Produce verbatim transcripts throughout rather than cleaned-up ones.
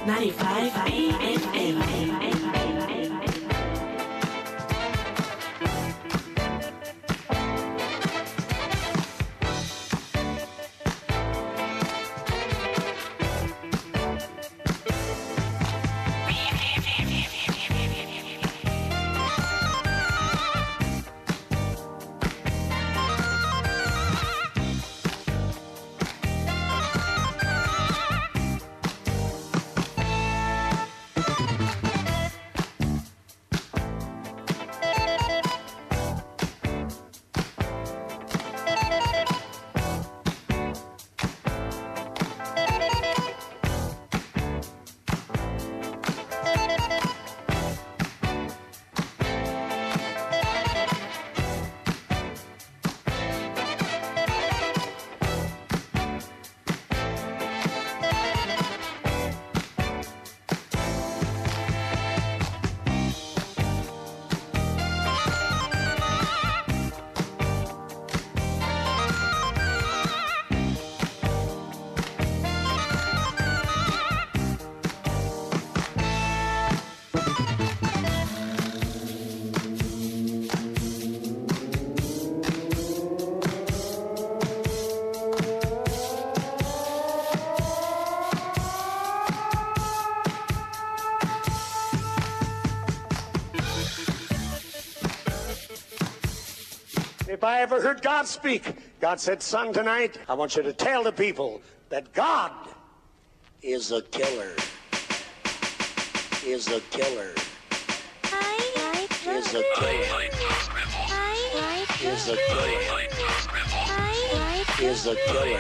ninety-five B F M. If I ever heard God speak, God said, son, tonight, I want you to tell the people that God is a killer. Is a killer. Is a killer. Is a killer. Is a killer.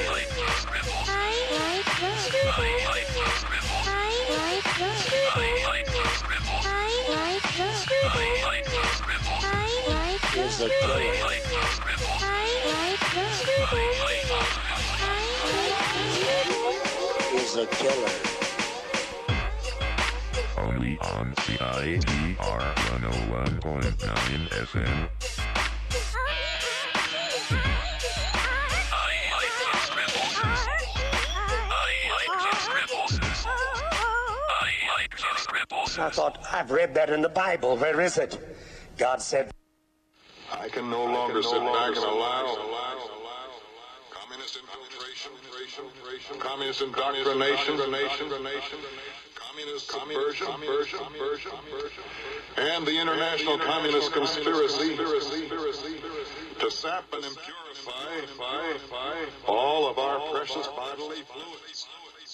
Is a killer. Is a killer. Only on C I T R one oh one point nine F M. I thought, I've read that in the Bible. Where is it? God said, I can no longer sit back and allow communist infiltration, communist indoctrination, communist subversion, and the international communist conspiracy to sap and impurify all of our precious bodily fluids.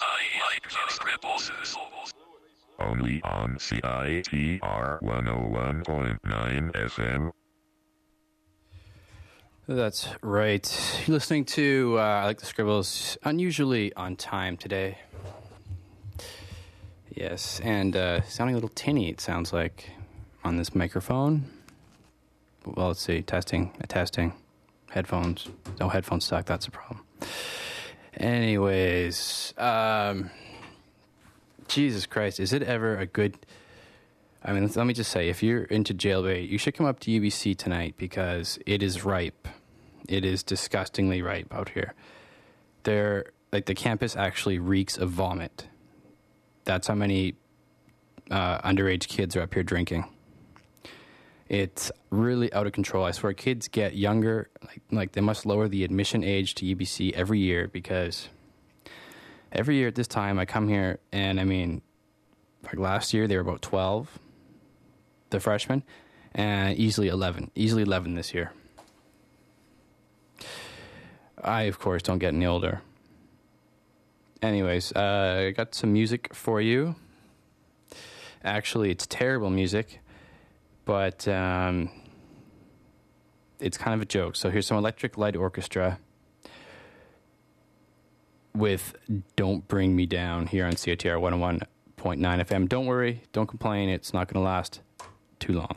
Only on C I T R one oh one point nine F M. That's right. You're listening to uh, I Like the Scribbles, unusually on time today. Yes, and uh, sounding a little tinny, it sounds like, on this microphone. Well, let's see. Testing. Testing. Headphones. No headphones stuck. That's a problem. Anyways, um, Jesus Christ, is it ever a good... I mean, let me just say, if you're into jailbait, you should come up to U B C tonight because it is ripe. It is disgustingly ripe out here. There, like, the campus actually reeks of vomit. That's how many uh, underage kids are up here drinking. It's really out of control. I swear, kids get younger. Like, like they must lower the admission age to U B C every year because every year at this time I come here and, I mean, like last year they were about twelve. The freshmen, and easily eleven. Easily eleven this year. I, of course, don't get any older. Anyways, uh, I got some music for you. Actually, it's terrible music, but um, it's kind of a joke. So here's some Electric Light Orchestra with Don't Bring Me Down here on C I T R one oh one point nine F M. Don't worry, don't complain, it's not going to last too long.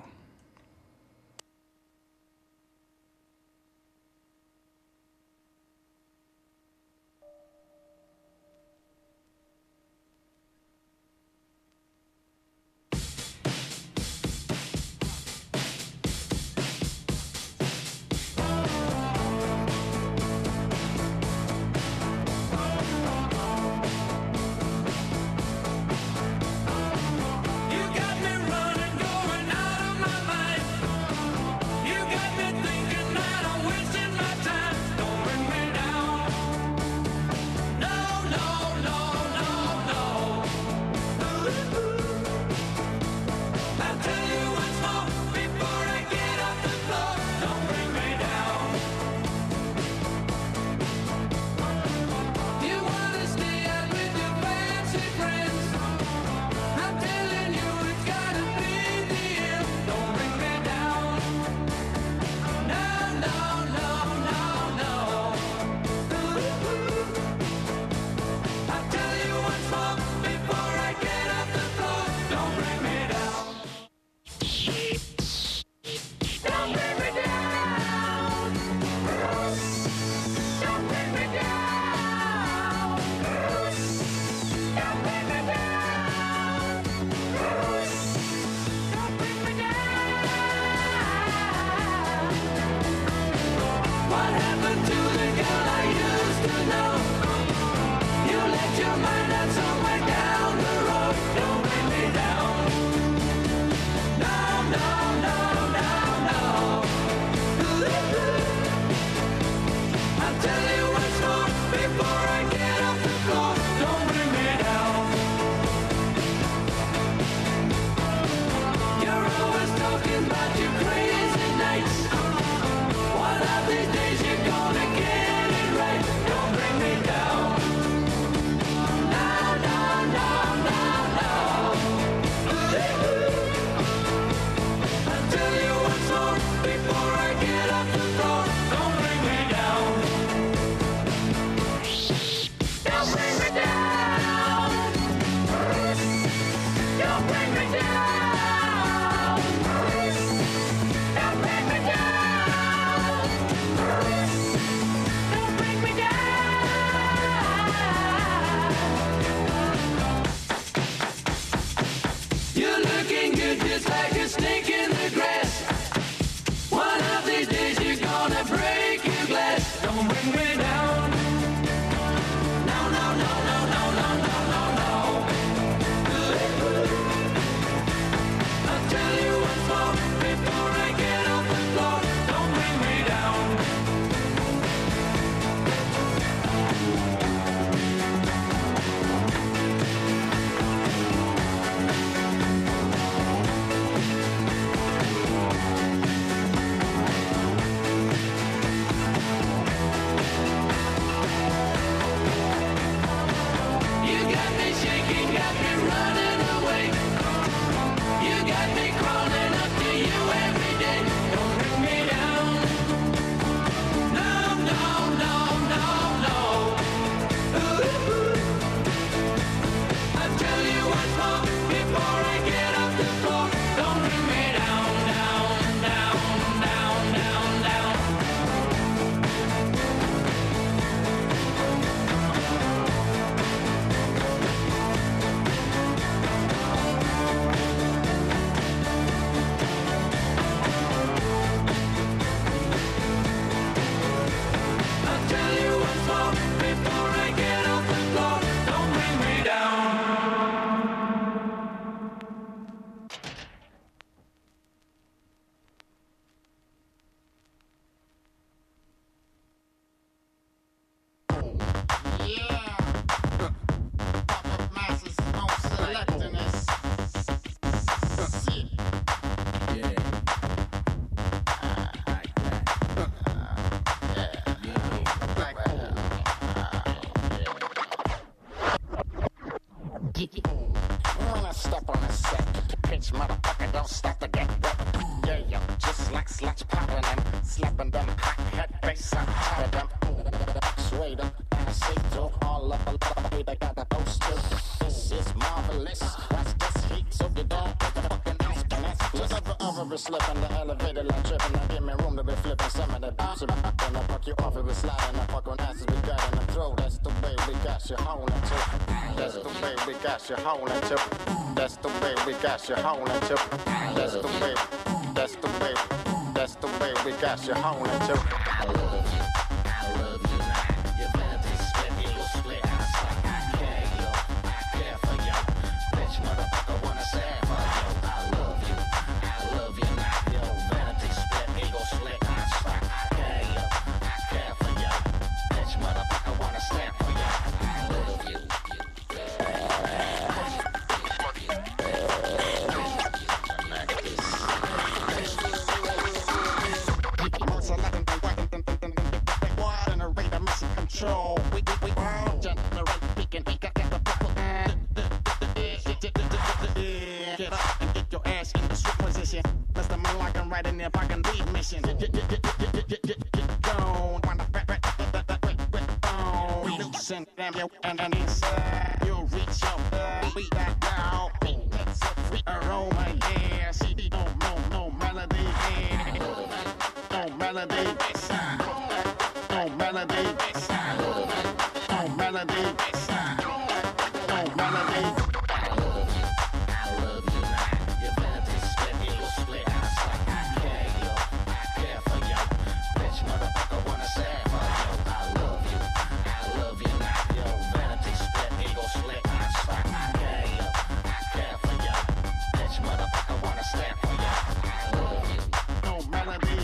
when I step on the set. Bitch, motherfucker, don't stop to get wet. Yeah, yo, just like sluts popping them, slapping them hot head bass on top of them. Sway them, I see through all of the way they got the post to. This is marvelous. That's this heat, so you don't get the fucking ounce. Just ever over be slipping the elevator like tripping. Now give me room to be flipping some of the bounce. Then I fuck you off if we sliding. I fuck on asses we got in the throat. That's the way we got you holding to. That's the way we got you holding to. That's the way we got you holding to. That's the way. That's the way. That's the way we got you holding to. I love you. I love you now. Your vanity split, you will split. I care you. I care for you. Bitch, motherfucker, wanna say for you. I love you. I love you now. Your vanity split, you will split. I care you. I care for you. Bitch, motherfucker, wanna stand for you. I love you. Control. We we we generate speaking. We got the people. Get up and get your ass in the swift position. That's the man locking right in there. If I can lead mission. Get get get get get get get get get gone. Wanna rap rap rap rap rap rap rap. We loosen them yo and and inside you'll reach your beat that down. Beat that's a free aroma. Yeah, C D no no no melody. Yeah. No melody. No melody. No melody. No melody. I love you. I love you now. Your vanity split, you will split. I care you. I care for you. Bitch, motherfucker, wanna say for you. I love you. I love you now. Your vanity split, you will split. I care you. I care for you. Bitch, motherfucker, wanna stand for you. I love you. No melody.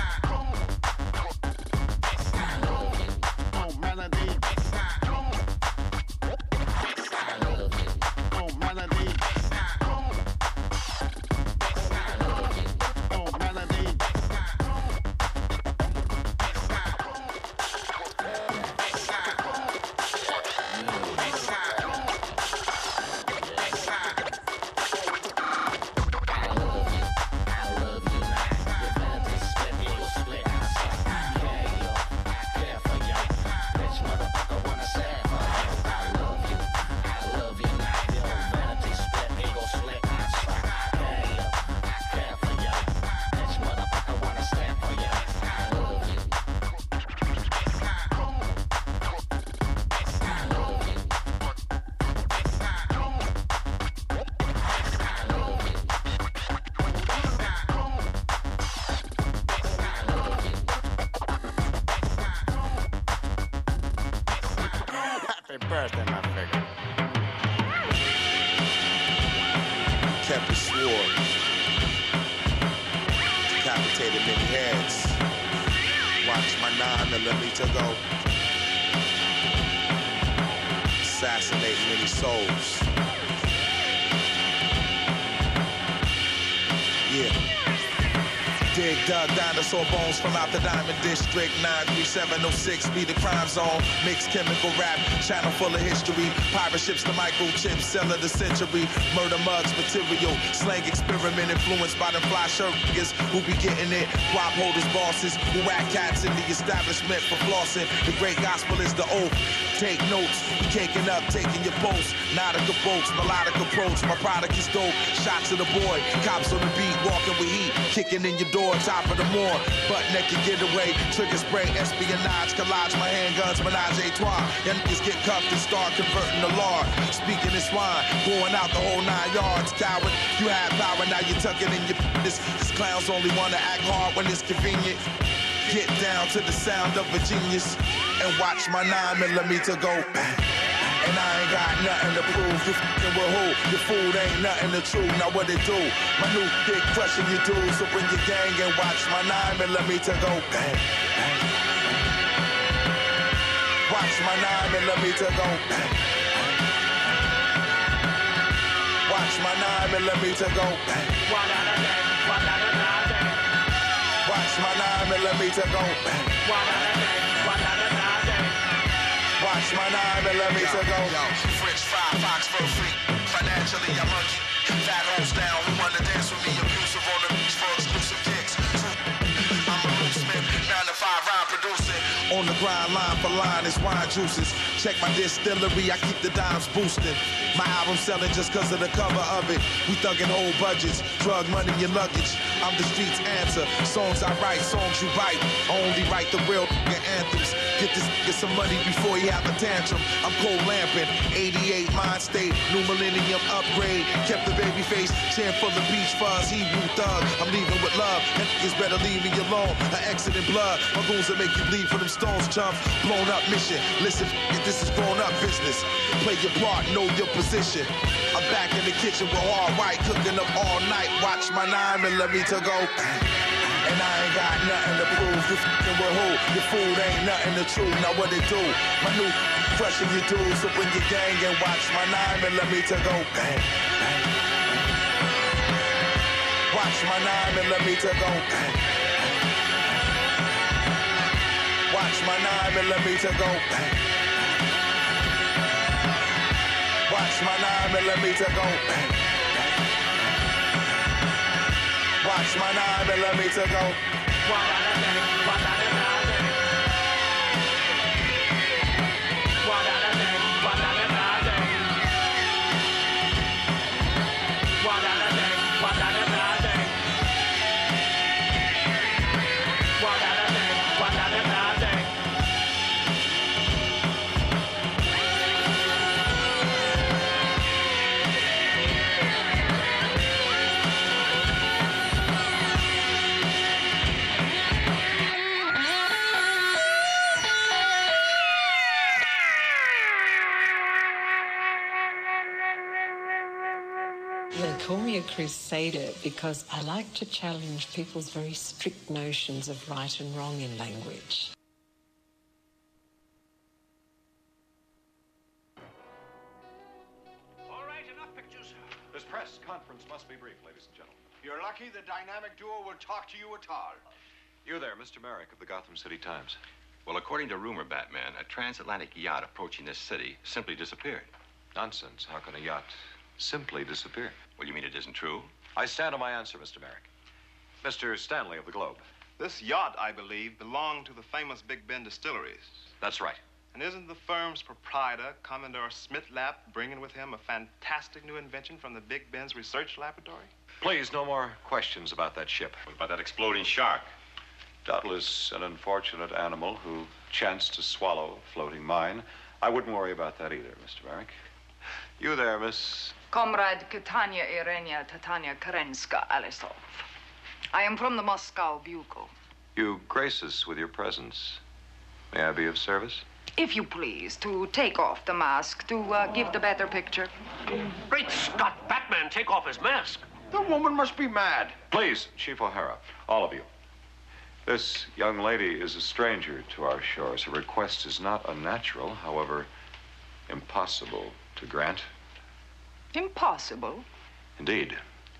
Birthday, my figure. Kept the sword. Decapitated many heads. Watch my nine millimeter go. Assassinate many souls. Yeah. Dig, dug, dinosaur bones from out the Diamond District. nine three seven oh six be the crime zone. Mixed chemical rap, channel full of history. Pirate ships, the microchips, cell of the century. Murder mugs, material, slang experiment influenced by the fly shirt niggas who be getting it. Guap holders, bosses, who whack cats in the establishment for flossing. The great gospel is the oath. Take notes, we caking up, taking your post. Nautica boats, melodic approach. My product is dope. Shots of the boy, cops on the beat, walking with heat, kicking in your door. Top of the morn, butt naked getaway, trigger spray, espionage, collage, my handguns, menage a trois. Y'all niggas get cuffed and start converting the law. Speaking in swine, going out the whole nine yards. Coward, you have power, now you tuck it in your this. These clowns only wanna act hard when it's convenient. Get down to the sound of a genius and watch my nine millimeter go. And I ain't got nothing to prove. You f***ing with who? Your food ain't nothing to true. Now what it do? My new dick crushing you dudes. So bring your gang and watch my nine millimeter go. Bang, bang. Watch my nine millimeter go. Bang, bang. Watch my nine millimeter go. Bang. Watch my nine millimeter go. Bang. Watch my nine millimeter go. Yo, French fry, Fox for free. Financial chili, I munch. Fat hoes down, who wanna dance with me? Abusive on the beach for exclusive kicks. I'm a Luke Smith, nine to five rhyme producing. On the grind, line for line, it's wine juices. Check my distillery, I keep the dimes boosting. My album selling just cause of the cover of it. We thuggin' whole budgets, drug money and luggage. I'm the street's answer. Songs I write, songs you write. I only write the real anthems. Get this get some money before he have a tantrum. I'm cold lamping, eighty-eight mind state, new millennium upgrade. Kept the baby face, chin full of beach fuzz, Hebrew thug. I'm leaving with love, and niggas better leave me alone. An exit in blood, my goons will make you bleed for them stones, chumps. Blown up mission, listen, if this is grown up business. Play your part, know your position. I'm back in the kitchen with all white, cooking up all night. Watch my nine millimeter to go. And I ain't got nothing to prove. You f***ing with who? Your food ain't nothing to chew. Now what it do? My new crushing your dudes. So bring your gang and watch my nine millimeter go. Bang, bang. Watch my nine millimeter go. Bang, bang. Watch my nine millimeter go. Bang, bang. Watch my nine millimeter go. Bang, bang. Watch my nine millimeter go. They call me a crusader because I like to challenge people's very strict notions of right and wrong in language. All right, enough pictures. This press conference must be brief, ladies and gentlemen. You're lucky the dynamic duo will talk to you at all. You there, Mister Merrick of the Gotham City Times. Well, according to rumor, Batman, a transatlantic yacht approaching this city simply disappeared. Nonsense. How can a yacht simply disappear? Well, you mean it isn't true? I stand on my answer, Mister Merrick. Mister Stanley of the Globe. This yacht, I believe, belonged to the famous Big Ben distilleries. That's right. And isn't the firm's proprietor, Commodore Smithlap, bringing with him a fantastic new invention from the Big Ben's research laboratory? Please, no more questions about that ship. What about that exploding shark? Doubtless an unfortunate animal who chanced to swallow a floating mine. I wouldn't worry about that either, Mister Merrick. You there, Miss... Comrade Katania Irenia Tatania Karenska Alisov. I am from the Moscow Bugle. You grace us with your presence. May I be of service? If you please, to take off the mask, to uh, give the better picture. Great Scott, Batman, take off his mask. The woman must be mad. Please, Chief O'Hara, all of you. This young lady is a stranger to our shores. Her request is not unnatural, however, impossible to grant. Impossible? Indeed.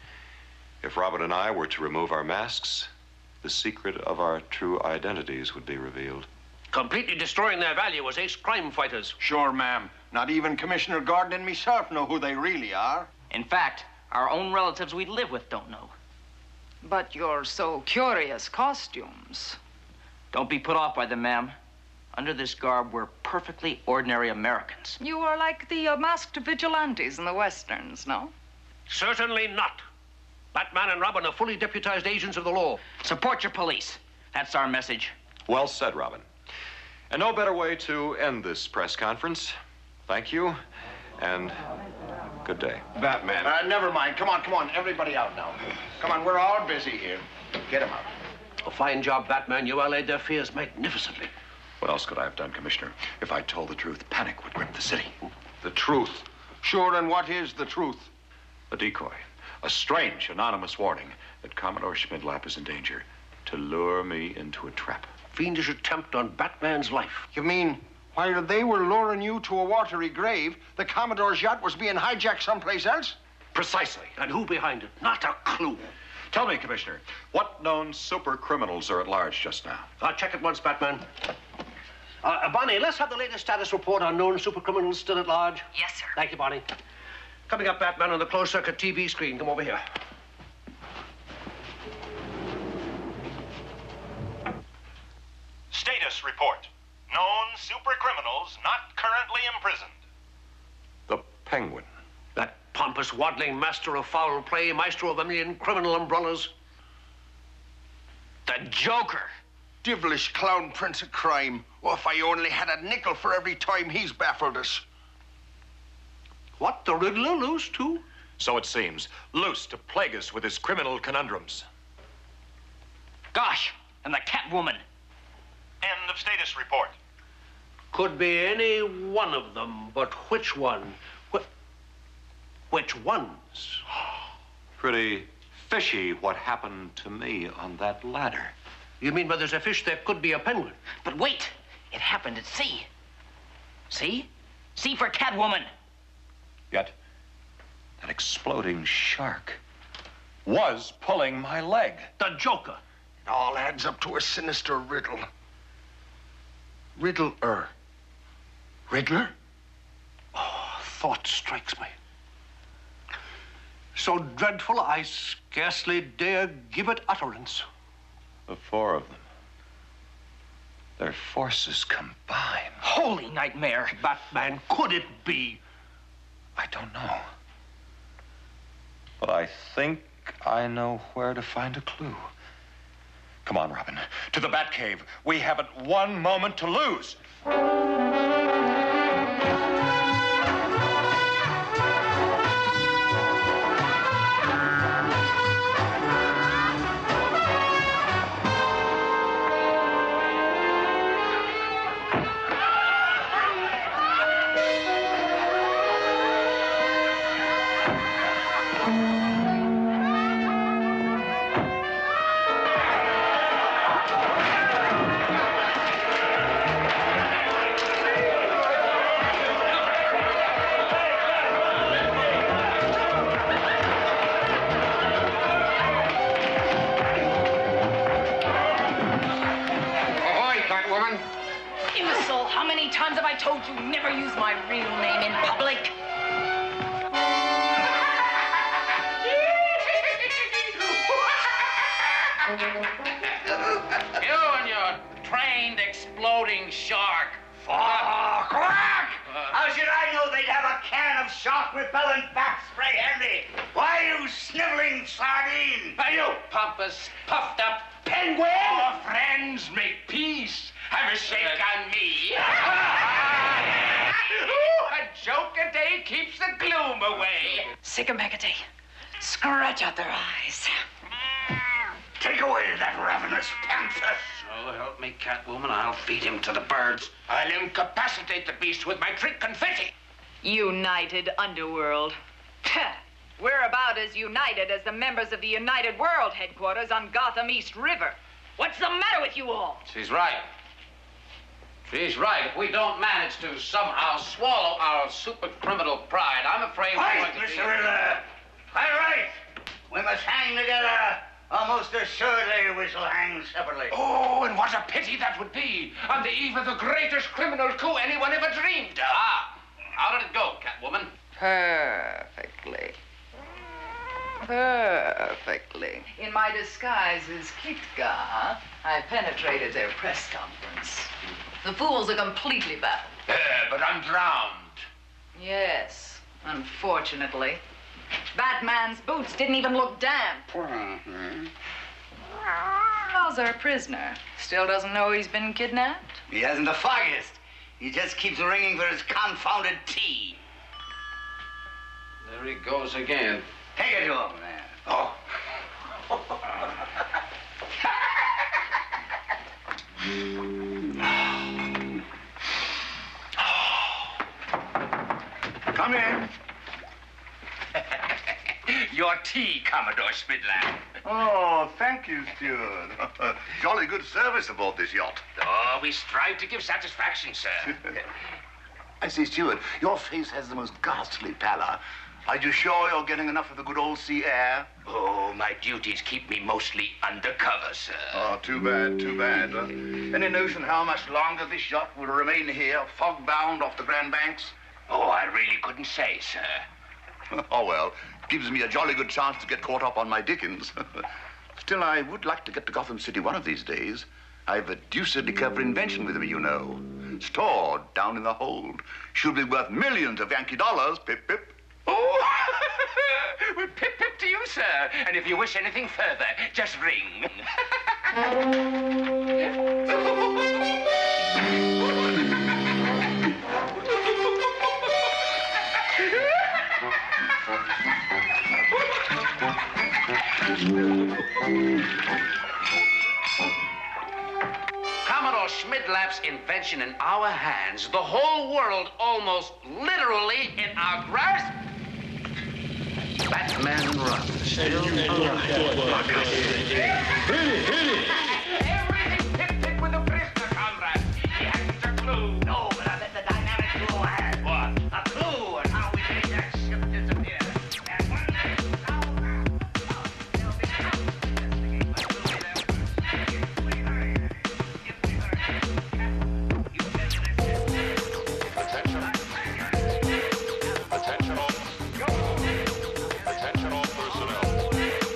If Robert and I were to remove our masks, the secret of our true identities would be revealed. Completely destroying their value as ace crime fighters. Sure, ma'am. Not even Commissioner Gordon and myself know who they really are. In fact, our own relatives we live with don't know. But your so curious costumes. Don't be put off by them, ma'am. Under this garb, we're perfectly ordinary Americans. You are like the uh, masked vigilantes in the Westerns, no? Certainly not. Batman and Robin are fully deputized agents of the law. Support your police. That's our message. Well said, Robin. And no better way to end this press conference. Thank you, and good day. Batman. Uh, never mind. Come on, come on. Everybody out now. Come on, we're all busy here. Get him out. A fine job, Batman. You allayed their fears magnificently. What else could I have done, Commissioner? If I told the truth, panic would grip the city. The truth? Sure, and what is the truth? A decoy. A strange, anonymous warning that Commodore Schmidlap is in danger to lure me into a trap. Fiendish attempt on Batman's life. You mean while they were luring you to a watery grave, the Commodore's yacht was being hijacked someplace else? Precisely. And who behind it? Not a clue. Tell me, Commissioner, what known super criminals are at large just now? I'll check it once, Batman. Uh, Bonnie, let's have the latest status report on known super criminals still at large. Yes, sir. Thank you, Bonnie. Coming up, Batman, on the closed-circuit T V screen. Come over here. Status report. Known super criminals not currently imprisoned. The Penguin. That pompous, waddling master of foul play, maestro of a million criminal umbrellas. The Joker. Devilish clown prince of crime. Oh, if I only had a nickel for every time he's baffled us. What, the Riddler loose, too? So it seems. Loose to plague us with his criminal conundrums. Gosh, and the Catwoman. End of status report. Could be any one of them, but which one? Wh which ones? Pretty fishy what happened to me on that ladder. You mean where there's a fish, there could be a penguin? But wait, it happened at sea. See? See for Catwoman. Yet, that exploding shark was pulling my leg. The Joker. It all adds up to a sinister riddle. Riddle-er. Riddler? Oh, thought strikes me. So dreadful, I scarcely dare give it utterance. The four of them. Their forces combined. Holy nightmare. Batman, could it be? I don't know. But I think I know where to find a clue. Come on, Robin. To the Batcave. We haven't one moment to lose. Puffed up penguin! Our friends, make peace. Have a shake on me. A joke a day keeps the gloom away. Sigamagady, scratch out their eyes. Take away that ravenous panther. So help me, Catwoman, I'll feed him to the birds. I'll incapacitate the beast with my trick confetti. United Underworld. We're about as united as the members of the United World headquarters on Gotham East River. What's the matter with you all? She's right. She's right. If we don't manage to somehow swallow our super criminal pride, I'm afraid we're Right, going to Mister be... Riddler. Quite right. We must hang together. Almost assuredly we shall hang separately. Oh, and what a pity that would be on the eve of the greatest criminal coup anyone ever dreamed of. Ah, how did it go, Catwoman? Perfectly. Perfectly. In my disguise as Kitka, I penetrated their press conference. The fools are completely baffled. Uh, but I'm drowned. Yes, unfortunately. Batman's boots didn't even look damp. How's our prisoner? Still doesn't know he's been kidnapped? He hasn't the foggiest. He just keeps ringing for his confounded tea. There he goes again. Take it to him, man. Oh. Come in. Your tea, Commodore Smidlap. Oh, thank you, Steward. Jolly good service aboard this yacht. Oh, we strive to give satisfaction, sir. I say, Steward, your face has the most ghastly pallor. Are you sure you're getting enough of the good old sea air? Oh, my duties keep me mostly undercover, sir. Oh, too bad, too bad. Uh, any notion how much longer this yacht will remain here, fog-bound off the Grand Banks? Oh, I really couldn't say, sir. Oh, well, gives me a jolly good chance to get caught up on my Dickens. Still, I would like to get to Gotham City one of these days. I've a deucedly clever invention with me, you know. Stored down in the hold. Should be worth millions of Yankee dollars, pip, pip. Oh, well, pip, pip to you, sir. And if you wish anything further, just ring. Commodore Schmidlap's invention in our hands, the whole world almost literally in our grasp. Batman and Robin still alive. Everything pip-pip with a prisoner, comrade. He hasn't a clue. No, but I bet the dynamic duo has. What? A clue on how we made that ship disappear. And one day, now, they'll be investigate my clue there. If we hurry, if we hurry, you bet this Attention. Attention all. Attention all personnel.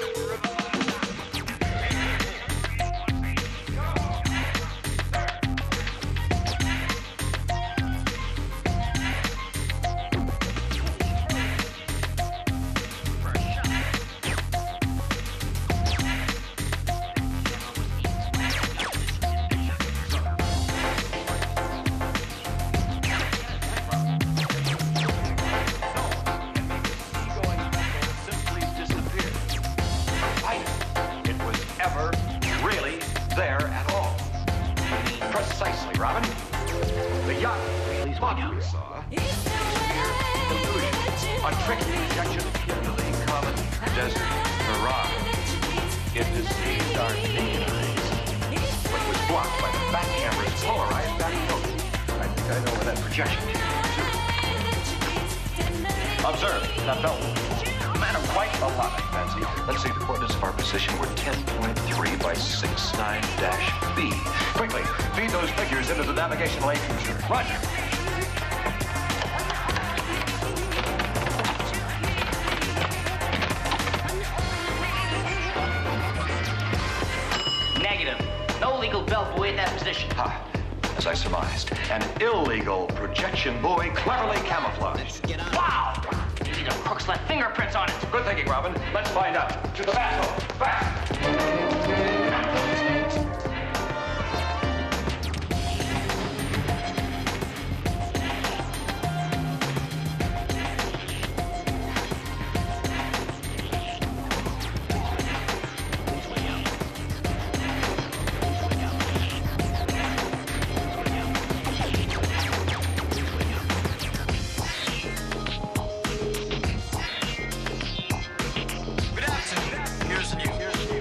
Precisely, Robin. The yacht we saw. Illusion. A tricky projection into the common desert mirage. It deceived our naked eyes, but was blocked by the back camera's polarized back filter. I think I know where that projection came from, too. Observe that belt. Man of quite a lot, I fancy. Let's see, the coordinates of our position were ten point three by sixty-nine dash B. Quickly, feed those figures into the navigational aid booster. Roger. Negative. No legal belt buoy in that position. Ha. As I surmised, an illegal projection buoy cleverly camouflaged. Wow! These are crooks left fingerprints on it. Good thinking, Robin. Let's find out. To the bathroom. Fast! Here's the news.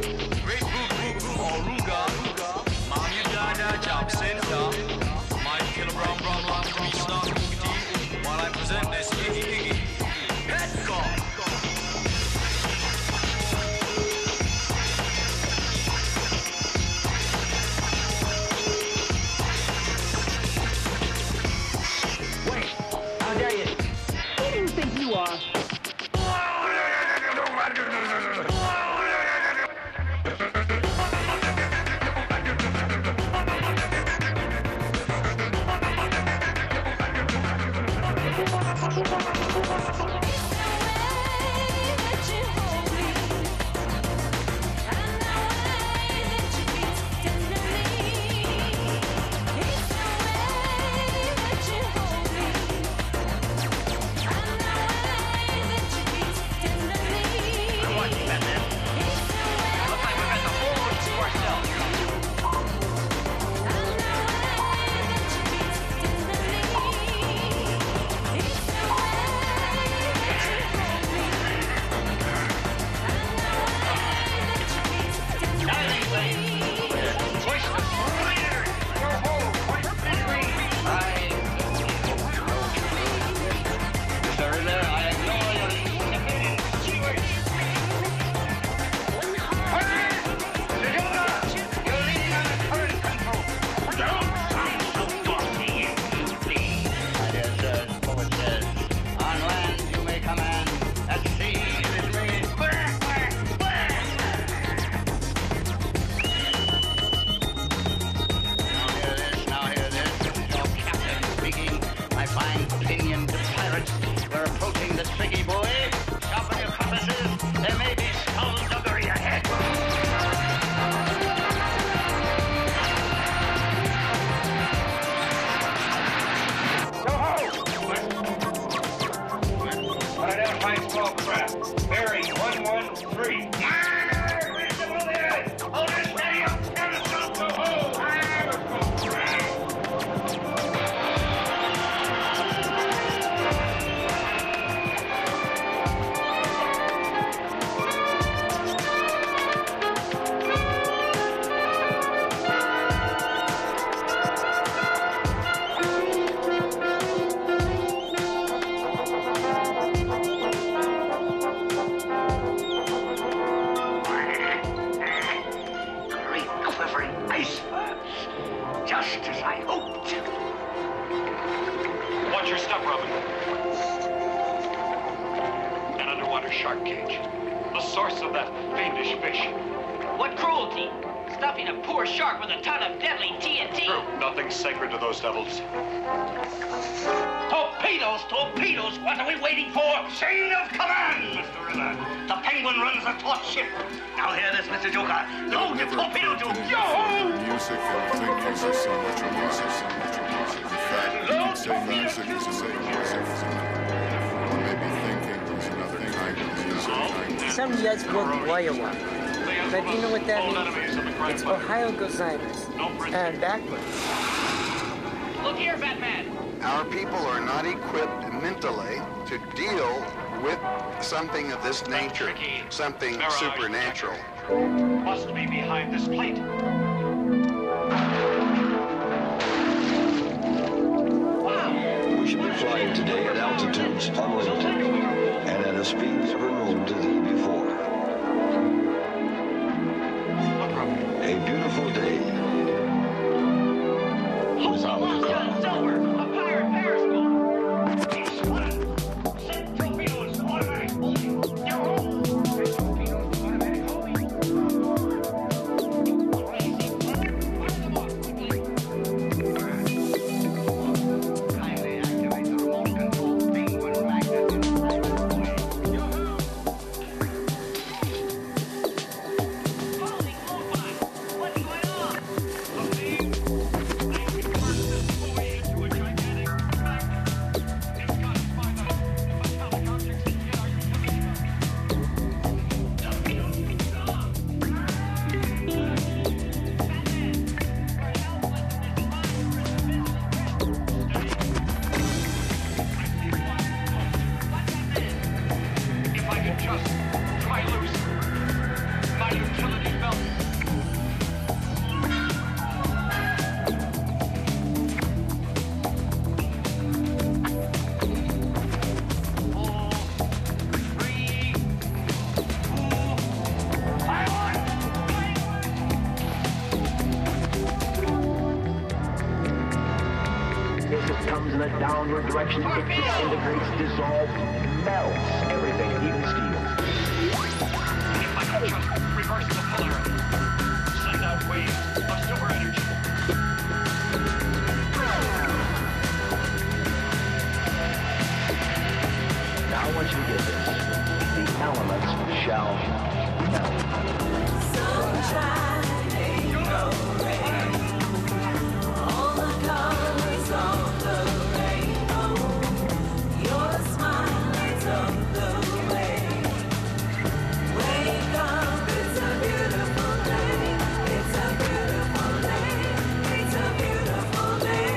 There may be skullduggery ahead. Unidentified small craft. Bearing one one three. Hold it steady up. Periscope to hold. Great quivering icebergs. Just as I hoped. Watch your step, Robin. An underwater shark cage. The source of that fiendish fish. What cruelty! Stuffing a poor shark with a ton of deadly T N T. True. Nothing sacred to those devils. Torpedoes, torpedoes! What are we waiting for? Chain of command, Mister River. The Penguin runs the torch ship. Now hear this, Mister Joker. Load the torpedo to yo! Music and thinking is so much of music, so much of music. In fact, you can say music is the same music as another. Or maybe thinking is another kind of music. Some Yaz wrote Waiawa. But do you know what that means? It's Ohio Gozaimas. And backwards. Look here, Batman. Our people are not equipped mentally to deal with something of this nature, something supernatural. Must be behind this plate. We should be flying today at altitudes unlimited and at a speed never known to thee before. A beautiful day without a cloud. A pirate periscope. He's spotted. Send torpedoes to automatic holding. Send torpedoes to automatic holding. Kindly activate the remote control Penguin magnet inside the way. If I could just try loose my utility belt. As it comes in a downward direction, it disintegrates, dissolves, melts everything, even steel. If I could just reverse the polarity, send out waves of super energy. Now I want you to get this. The elements shall melt. Sunshine, ain't no rain. All the colors of the rainbow. Your smile lights up the way. Wake up, it's a beautiful day. It's a beautiful day. It's a beautiful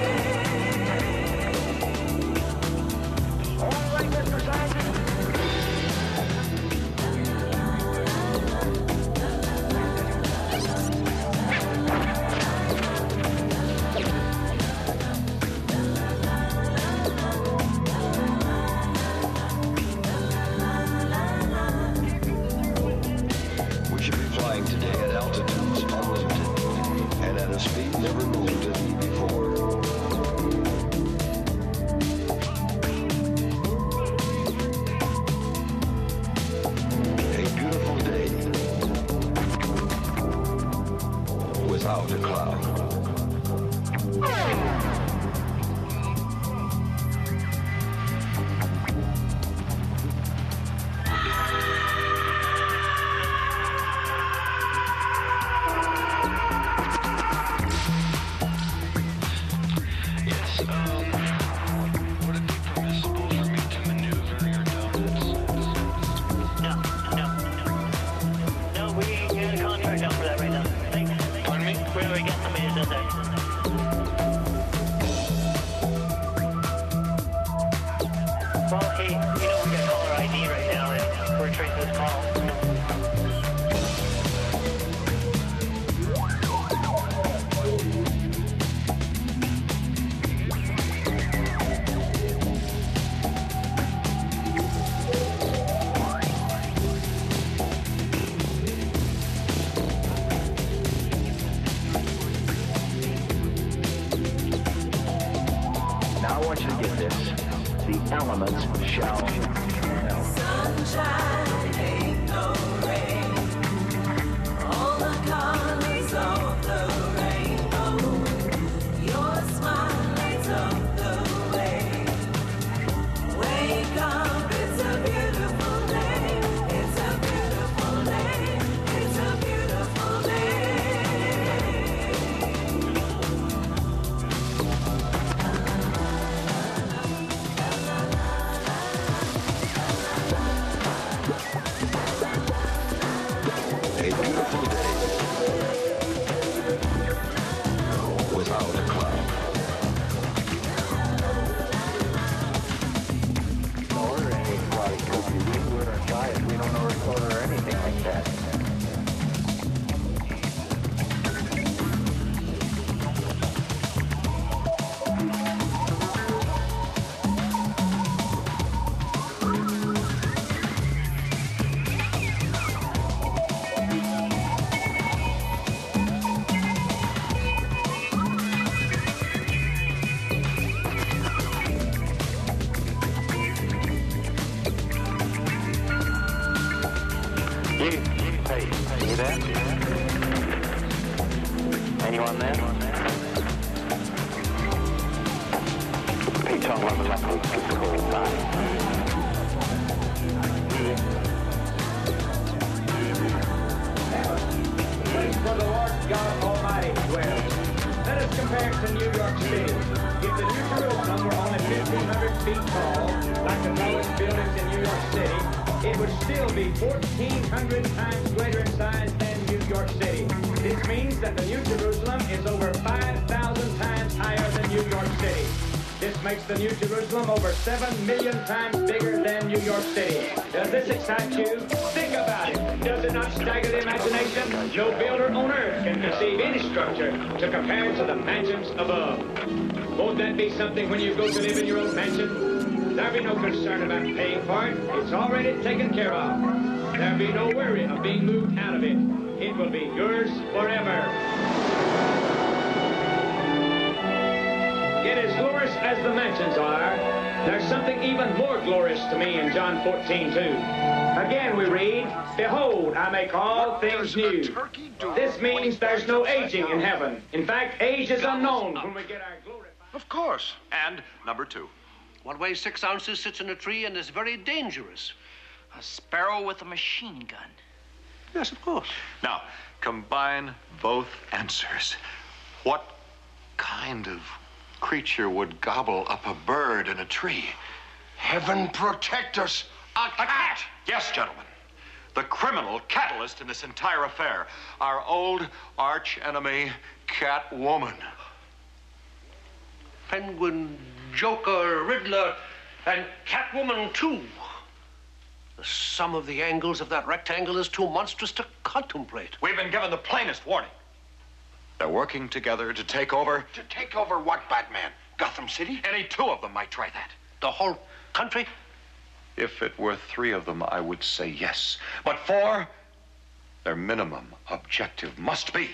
day. All right, Mister Sergeant. We should be flying today at altitudes unlimited and at a speed never known to thee before. A beautiful day without a cloud. shall melt. Sunshine ain't no rain. All the colors of the rainbow. Your smile lights up the way. Wake up, it's a beautiful day. It's a beautiful day. It's a beautiful day. A beautiful day without a cloud. Order any exotic cookies. We do it or try it. We don't know or order or anything like that. You, hey, you there? Anyone there? Pete on one of the left is called back. For the Lord God Almighty dwells. Let us compare it to New York City. If the New Jerusalem were only fifteen hundred feet tall, like the tallest buildings in New York City, it would still be fourteen hundred times greater in size than New York City. This means that the New Jerusalem is over five thousand times higher than New York City. This makes the New Jerusalem over seven million times bigger than New York City. Does this excite you? Think about it. Does it not stagger the imagination? No builder on earth can conceive any structure to compare to the mansions above. Won't that be something when you go to live in your own mansion? There'll be no concern about paying for it. It's already taken care of. There'll be no worry of being moved out of it. It will be yours forever. Yet as glorious as the mansions are, there's something even more glorious to me in John fourteen two. Again we read, "Behold, I make all things new." This means there's no aging in heaven. In fact, age is unknown when we get our glory. Of course. And number two. What weighs six ounces sits in a tree and is very dangerous? A sparrow with a machine gun. Yes, of course. Now, combine both answers. What kind of creature would gobble up a bird in a tree? Heaven protect us. A cat. A cat. Yes, gentlemen. The criminal catalyst in this entire affair. Our old arch enemy, Catwoman. Penguin, Joker, Riddler, and Catwoman, too. The sum of the angles of that rectangle is too monstrous to contemplate. We've been given the plainest warning. They're working together to take over. To take over what, Batman? Gotham City? Any two of them might try that. The whole country? If it were three of them, I would say yes. But four, their minimum objective must be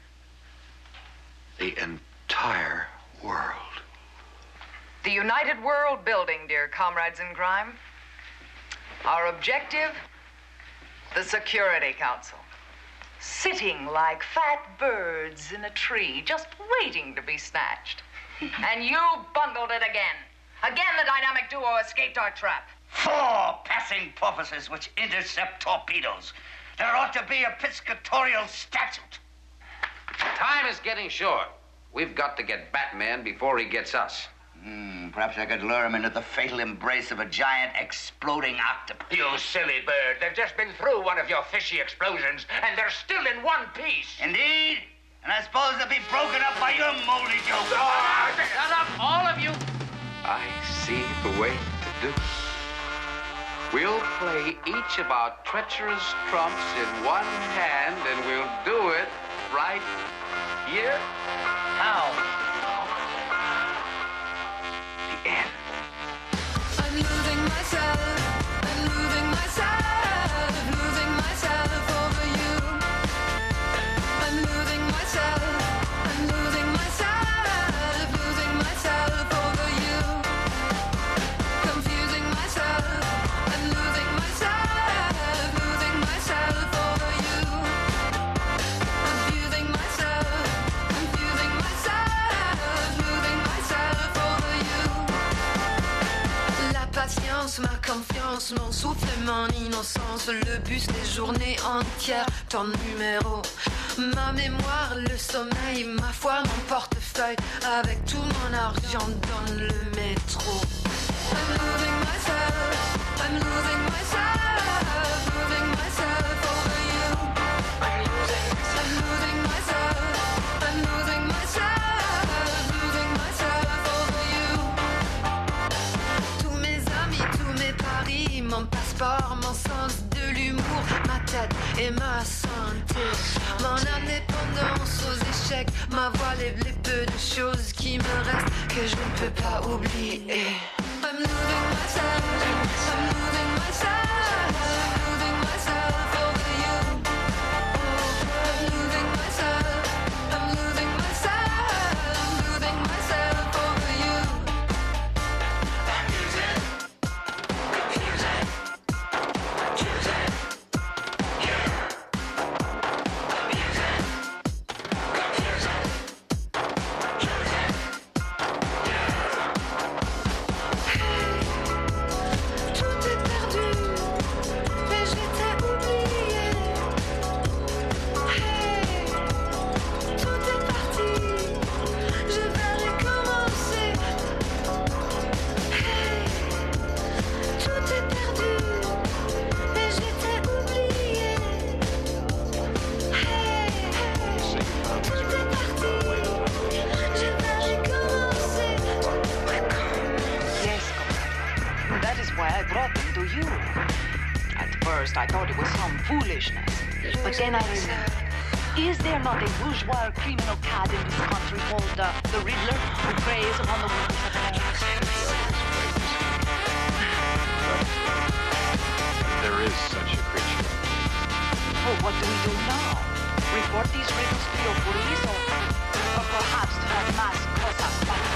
the entire world. The United World Building, dear comrades in crime. Our objective, the Security Council. Sitting like fat birds in a tree, just waiting to be snatched. And you bungled it again. Again, the dynamic duo escaped our trap. Four passing purposes which intercept torpedoes. There ought to be a piscatorial statute. Time is getting short. We've got to get Batman before he gets us. Hmm, perhaps I could lure him into the fatal embrace of a giant exploding octopus. You silly bird. They've just been through one of your fishy explosions, and they're still in one piece. Indeed? And I suppose they'll be broken up by your moldy joke. Oh, shut up, all of you. I see the way to do it. We'll play each of our treacherous trumps in one hand, and we'll do it right here. How? The end. I'm losing myself, I'm losing myself, losing myself over you. I'm losing myself, I'm losing myself, losing myself over you. Confusing myself. ma confiance, mon souffle, mon innocence. Le bus, les journées entières, ton numéro. Ma mémoire, le sommeil, ma foi, mon portefeuille. Avec tout mon argent dans le métro. I'm losing myself, I'm losing myself, losing myself over you. I'm losing, I'm losing myself, I'm losing myself, losing myself over you. Tous mes amis, tous mes paris, mon passeport, mon sens de l'humour, ma tête et ma santé, mon indépendance aux échecs, ma voix, les, les peu de choses qui me restent que je ne peux pas oublier. I'm losing myself, I'm losing myself, losing myself over you. I'm losing myself, I'm losing myself, losing myself over you. Confusing, confusing, confusing, yeah. Confusing, confusing, confusing, yeah. Tout est perdu, et je t'ai oublié. Hey, tout est parti, je vais recommencer. Hey, tout est perdu, et je t'ai oublié. Hey, tout est parti, je vais recommencer. Yes, comrade. That is why I brought them to you. At first, I thought it was some foolishness. But then I remembered. Is there not a bourgeois criminal cad in this country called uh, the Riddler, who preys upon the workers of Paris? There is such a creature. Well, what do we do now? Report these riddles to your police, or, or perhaps to that mass Cossack fight?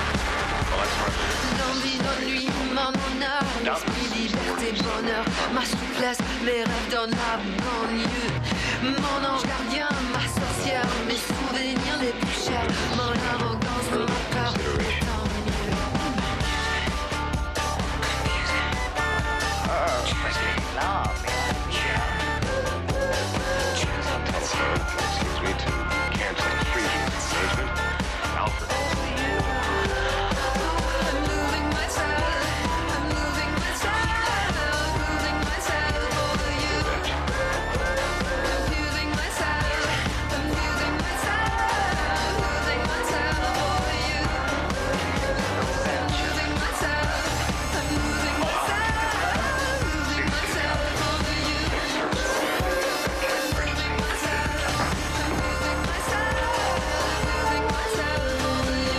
L'envie d'ennui, mon honneur, l'esprit, liberté, bonheur, ma souplesse, mes rêves dans la banlieue. Mon ange gardien, ma sorcière, mes souvenirs les plus chers, mon arrogance, mon peur, et tant mieux. Tu fais là, mais excuse me to cancel the free engagement. Alfred. I'm losing myself, I'm losing myself, losing myself over you. Confusing myself, I'm losing myself, losing myself over you. I'm losing myself, I'm losing myself, losing myself over you. I'm losing myself, I'm losing myself, losing myself over you.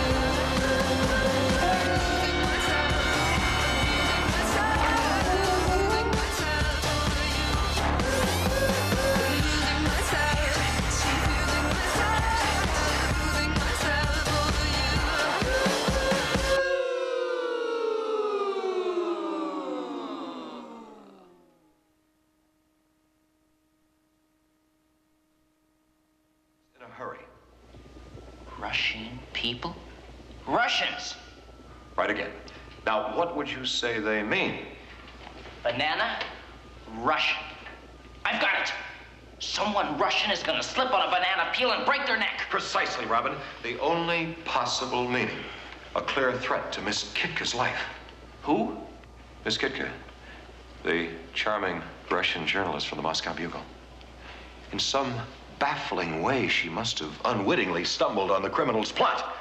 In a hurry. Russian people? Russians! Right again. Now, what would you say they mean? Banana? Russian. I've got it! Someone Russian is gonna slip on a banana peel and break their neck. Precisely, Robin. The only possible meaning. A clear threat to Miss Kitka's life. Who? Miss Kitka, the charming Russian journalist from the Moscow Bugle. In some baffling way, she must have unwittingly stumbled on the criminal's plot.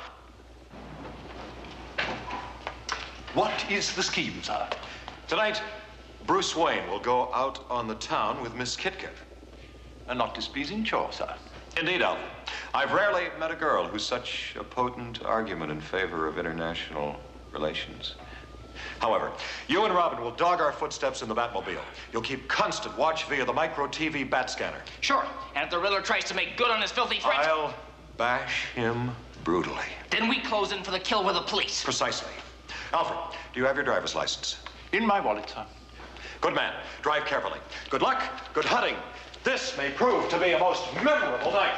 What is the scheme, sir? Tonight, Bruce Wayne will go out on the town with Miss Kitka. A not displeasing chore, sir. Indeed, Alfred. I've rarely met a girl who's such a potent argument in favor of international relations. However, you and Robin will dog our footsteps in the Batmobile. You'll keep constant watch via the micro-T V bat scanner. Sure. And if the Riddler tries to make good on his filthy threat... I'll bash him brutally. Then we close in for the kill with the police. Precisely. Alfred, do you have your driver's license? In my wallet, sir. Good man. Drive carefully. Good luck. Good hunting. This may prove to be a most memorable night.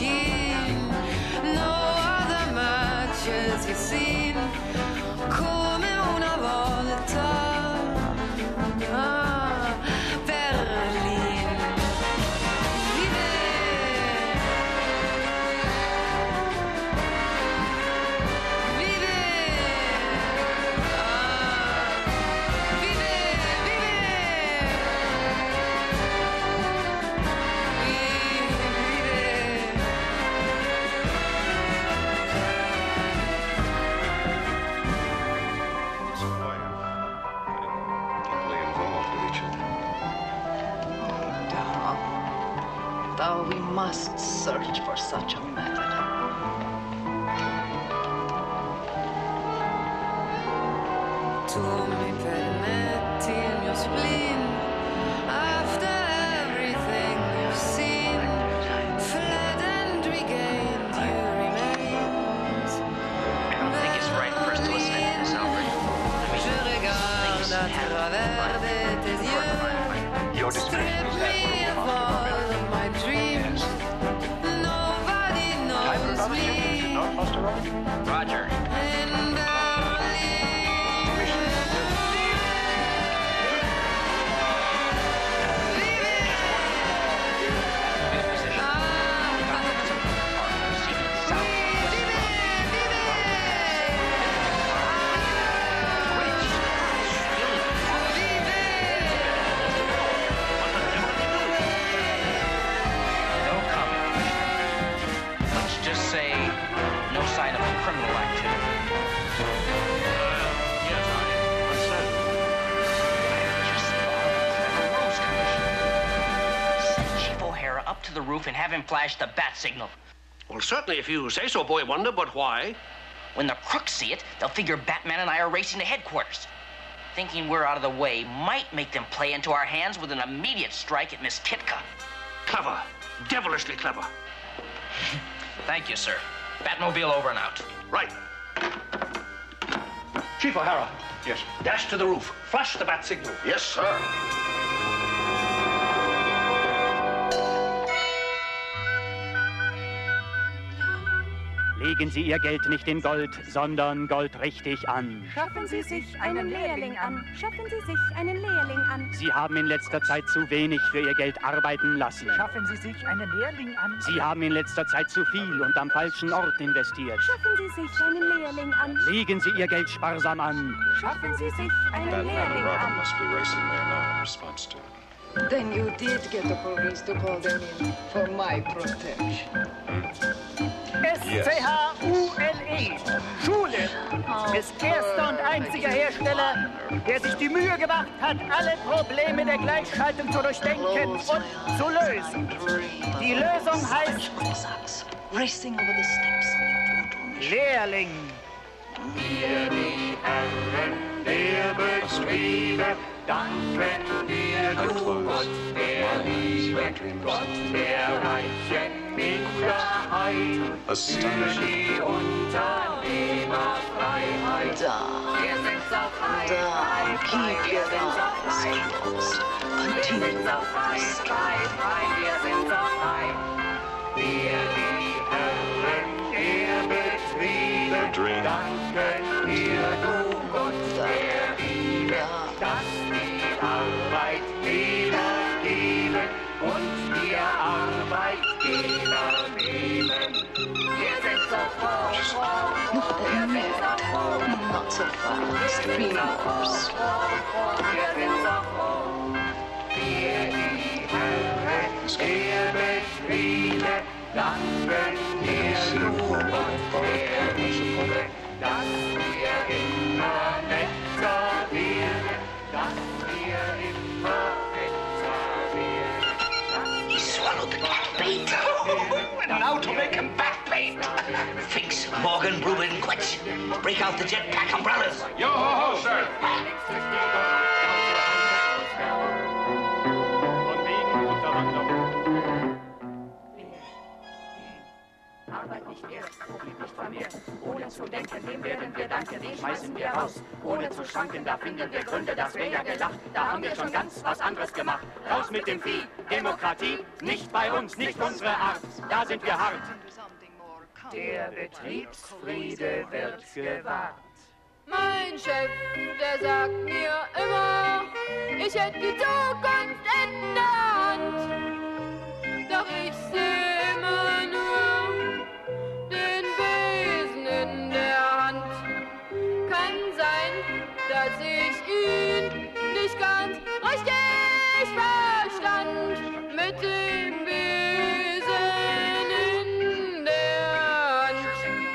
keen. No other matches you've seen. Come una volta. Ah, Berlin. Vive. Vive. Ah, vive, vive. Deeply involved with each other. Though, though we must search for such a method. Tu mi permetti il mio spleen. After everything you've seen, fled and regained, you remained. I don't think it's right for us to listen to this, Alfred. Je regarde à travers de tes yeux. Your discretion is Me of all of my dreams. Nobody knows me. Roger. In No comment. Let's just say no sign of criminal activity. Yes, I understand. Just thought of a Rose Commission. Send Chief O'Hara up to the roof and have him flash the bat signal. Well, certainly, if you say so, Boy Wonder, but why? When the crooks see it, they'll figure Batman and I are racing to headquarters. Thinking we're out of the way might make them play into our hands with an immediate strike at Miss Kitka. Clever. Devilishly clever. Thank you, sir. Batmobile over and out. Right. Chief O'Hara. Yes. Dash to the roof. Flash the bat signal. Yes, sir. Legen Sie Ihr Geld nicht in Gold, sondern Gold richtig an. Schaffen Sie sich einen Lehrling an. Schaffen Sie sich einen Lehrling an. Sie haben in letzter Zeit zu wenig für Ihr Geld arbeiten lassen. Schaffen Sie sich einen Lehrling an. Sie haben in letzter Zeit zu viel und am falschen Ort investiert. Schaffen Sie sich einen Lehrling an. Legen Sie Ihr Geld sparsam an. Schaffen Sie sich einen Batman and Lehrling Robin an. must be racing there now in response to it. Then you did get the police to call them in for my protection. S C H U L E. Schule ist erster und einziger Hersteller, der sich die Mühe gemacht hat, alle Probleme der Gleichschaltung zu durchdenken und zu lösen. Die Lösung heißt Racing over the steps. Lehrling. Wir die Herren der Betriebe danken dir, du Gott der Liebe, Gott der reichen Minderheit, für die Unternehmerfreiheit. Wir sind auf High, Da, keep your eyes closed. Continue wir sind auf High, High, High, wir sind auf High. Wir die Herren der Betriebe danken dir, du Gott der Liebe, dass die Arbeitnehmer geben und wir Arbeitgeber nehmen. Wir sind so froh, froh, froh, wir sind so froh. Not so fast, remorse. Wir sind so froh, wir die Herren der Betriebe danken dir, du Gott der Liebe, dass wir immer netter werden, dass wir immer netter werden. He swallowed the cat bait. And now to make him back bait. Fix Morgan, Rubin, Quetch. Break out the jetpack umbrellas. Yo ho ho, sir. Von wegen Unterwanderung. Arbeit nicht wert, Profit nicht vermehrt. Ohne zu denken, dem werden wir danken, den schmeißen wir raus. Ohne zu schwanken, da finden wir Gründe, das wäre ja gelacht. Da haben wir schon ganz was anderes gemacht. Raus mit dem Vieh, Demokratie, nicht bei uns, nicht unsere Art. Da sind wir hart. Der Betriebsfriede wird gewahrt. Mein Chef, der sagt mir immer, ich hätte die Zukunft in der Hand. Doch ich sehe immer nur den Besen in der Hand. Kann sein, dass ich ihn nicht ganz richtig verstand. Mit dem Besen in der Hand.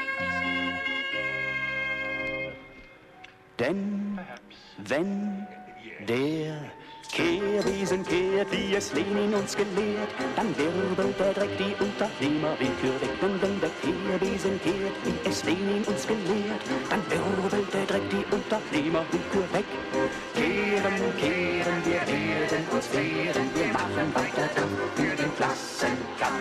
Denn wenn der Kehrbesen kehrt, wie es Lenin uns gelehrt, dann wirbelt der Dreck die Unternehmerwillkür weg. Denn wenn der Kehrbesen kehrt, wie es Lenin uns gelehrt, dann wirbelt der Dreck die Unternehmerwillkür weg. Kehren, kehren, wir werden uns wehren, wir machen weiter Kampf für den Klassenkampf.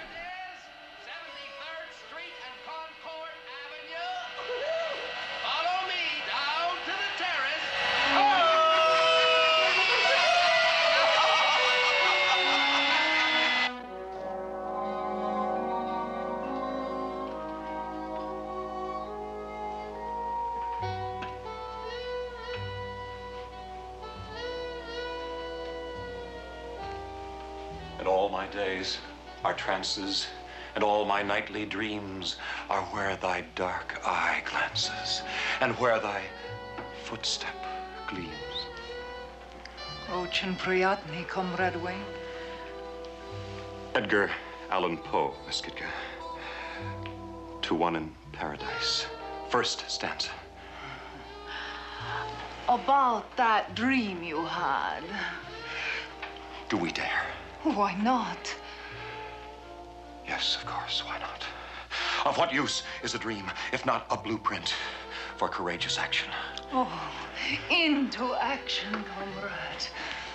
Days, our trances, and all my nightly dreams are where thy dark eye glances, and where thy footstep gleams. Очень приятный, Comrade Wayne. Edgar Allan Poe, Miss Kitka. To One in Paradise. First stanza. About that dream you had. Do we dare? Why not? Yes, of course, why not? Of what use is a dream, if not a blueprint for courageous action? Oh, into action, comrade.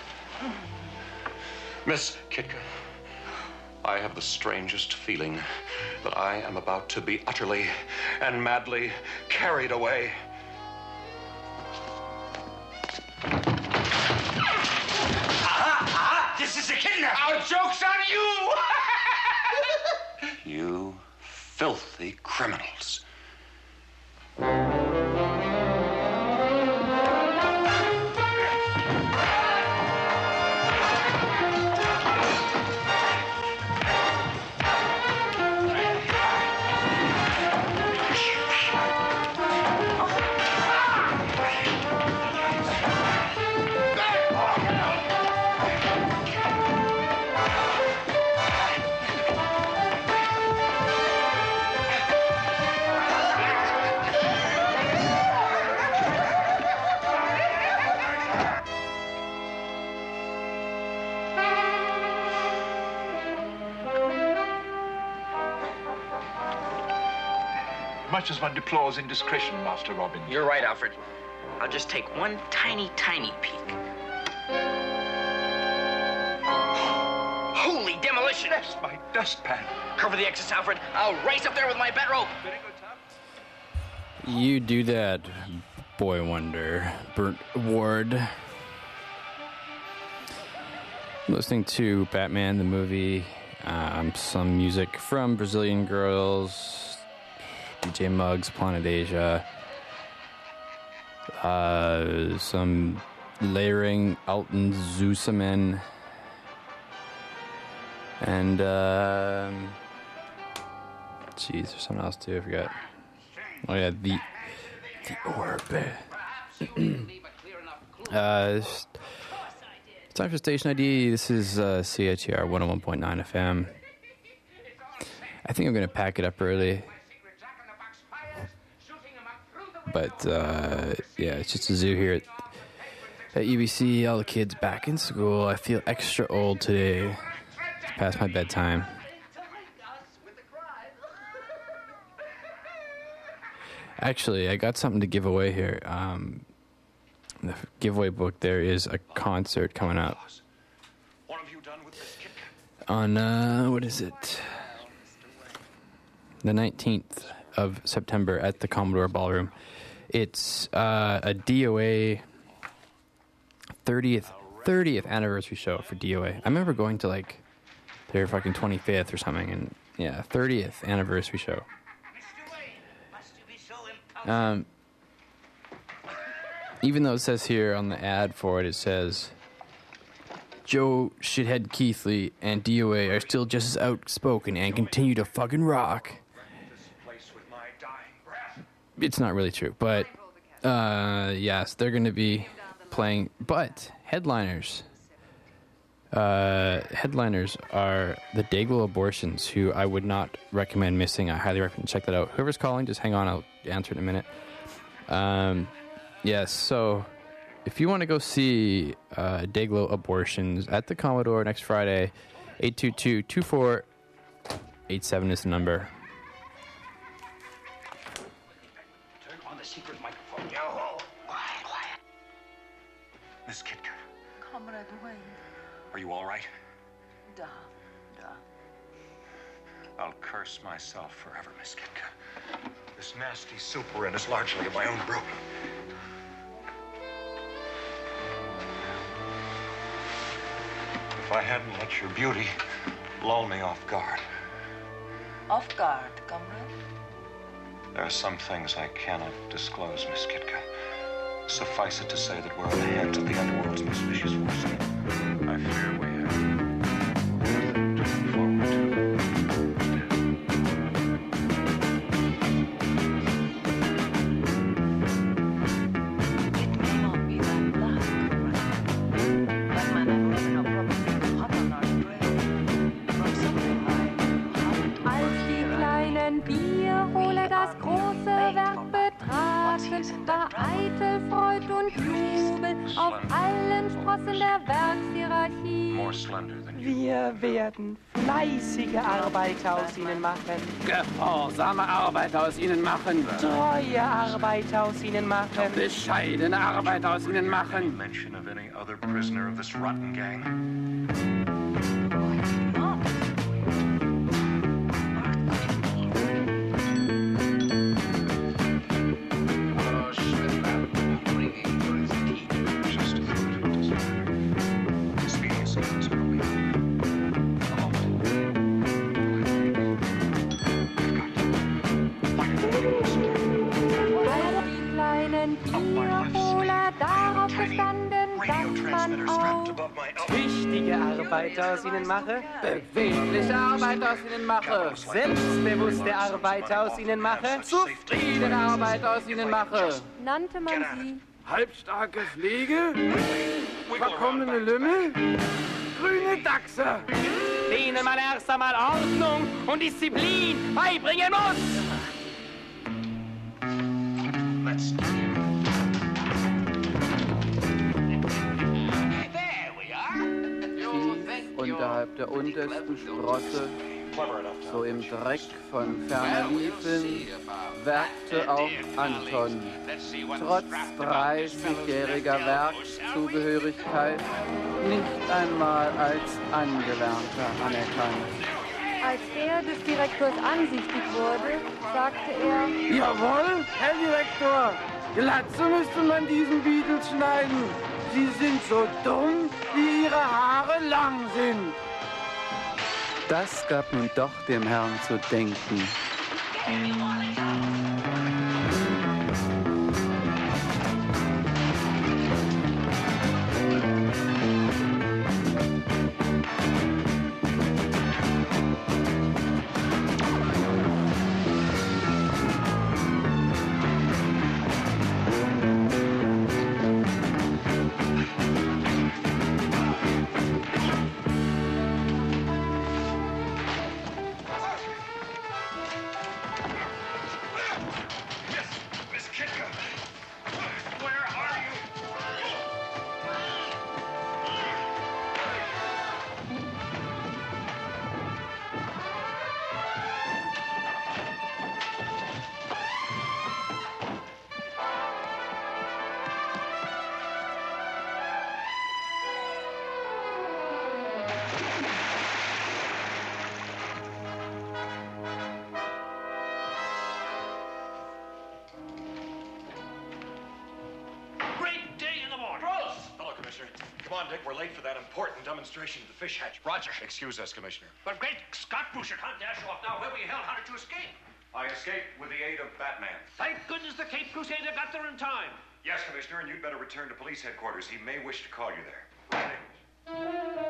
Miss Kitka, I have the strangest feeling that I am about to be utterly and madly carried away. This is a kidnap. Our joke's on you. You filthy criminals. Much as one deplores indiscretion, Master Robin. You're right, Alfred. I'll just take one tiny, tiny peek. Holy demolition! That's my dustpan. Cover the exits, Alfred. I'll race up there with my bent rope. You do that, Boy Wonder. Burt Ward. Listening to Batman the movie, um, some music from Brazilian Girls, D J Muggs, Planet Asia, uh, some layering Alton Zusamen, and um, geez, there's something else too. I forgot. Oh yeah, the the orb. uh, it's time for station I D. This is uh, C H E R one oh one point nine F M. I think I'm gonna pack it up early. But, uh, yeah, it's just a zoo here at, at U B C. All the kids back in school. I feel extra old today. It's past my bedtime. Actually, I got something to give away here. Um, the giveaway book, there is a concert coming up. On, uh, what is it? the nineteenth of September at the Commodore Ballroom. It's uh, a D O A thirtieth thirtieth anniversary show for D O A. I remember going to like their fucking twenty-fifth or something, and yeah, thirtieth anniversary show. Um, even though it says here on the ad for it, it says Joe Shithead Keithley and D O A are still just as outspoken and continue to fucking rock. It's not really true, but uh, yes, they're going to be playing. But headliners, uh, headliners are the Dayglow Abortions, who I would not recommend missing. I highly recommend check that out. Whoever's calling, just hang on. I'll answer in a minute. Um, yes, so if you want to go see uh, Dayglow Abortions at the Commodore next Friday, eight two two, two four eight seven is the number. Secret microphone. Yo, quiet, quiet. Miss Kitka. Comrade Wayne. Are you all right? Da, da. I'll curse myself forever, Miss Kitka. This nasty superin is largely of my own brew. If I hadn't let your beauty lull me off guard. Off guard, comrade? There are some things I cannot disclose, Miss Kitka. Suffice it to say that we're in the hands of the underworld's most vicious force. I fear we have to look forward to. It may not be that black, comrade. That man and women are probably hot on our trail. From something like Als die kleinen Bierholer das große Werk betraten, war eitel Freud und Jubel auf allen Sprossen der Werkshierarchie. Wir werden fleißige Arbeiter aus ihnen machen. Gehorsame Arbeiter aus ihnen machen. Treue Arbeiter aus ihnen machen. Bescheidene Arbeiter aus ihnen machen. Mention of any other prisoner of this rotten gang. Tüchtige Arbeiter aus ihnen mache. Bewegliche Arbeiter aus ihnen mache. Selbstbewusste Arbeiter aus ihnen mache. Zufriedene Arbeiter aus ihnen mache. Nannte man sie Halbstarke Fliege, verkommene Lümmel, grüne Dachse, denen man erst einmal Ordnung und Disziplin beibringen muss. Unterhalb der untersten Sprosse, so im Dreck von ferner Liefen, werkte auch Anton, trotz dreißigjähriger Werkszugehörigkeit, nicht einmal als Angelernter anerkannt. Als er des Direktors ansichtig wurde, sagte er: Jawohl, Herr Direktor, Glatze müsste man diesen Beatles schneiden. Sie sind so dumm, wie ihre Haare lang sind. Das gab nun doch dem Herrn zu denken. come on, Dick. We're late for that important demonstration at the fish hatch. Roger. Excuse us, Commissioner. But great Scott, Bruce, you can't dash off now. Where were you held? How did you escape? I escaped with the aid of Batman. Thank goodness the Cape Crusader got there in time. Yes, Commissioner, and you'd better return to police headquarters. He may wish to call you there. Right.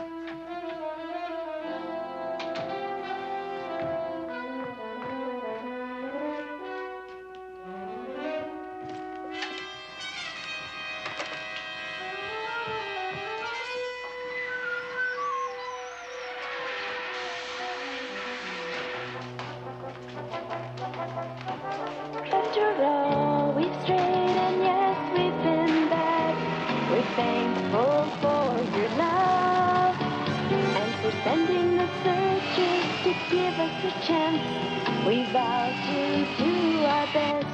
After all, we've strayed and yes, we've been bad. We're thankful for your love and for sending the searchers to give us a chance. We vow to do our best.